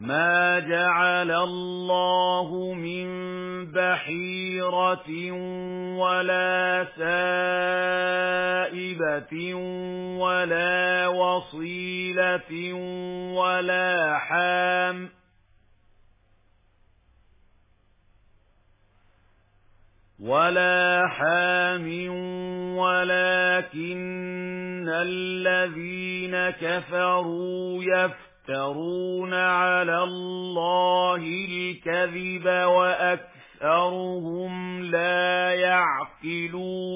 مَا جَعَلَ اللَّهُ مِن بَحِيرَةٍ وَلَا سَائِبَةٍ وَلَا وَصِيلَةٍ وَلَا حَامٍ وَلَكِنَّ الَّذِينَ كَفَرُوا يَفْتَرُونَ عَلَى اللَّهِ الْكَذِبَ وَأَكْثَرُهُمْ لَا يَعْقِلُونَ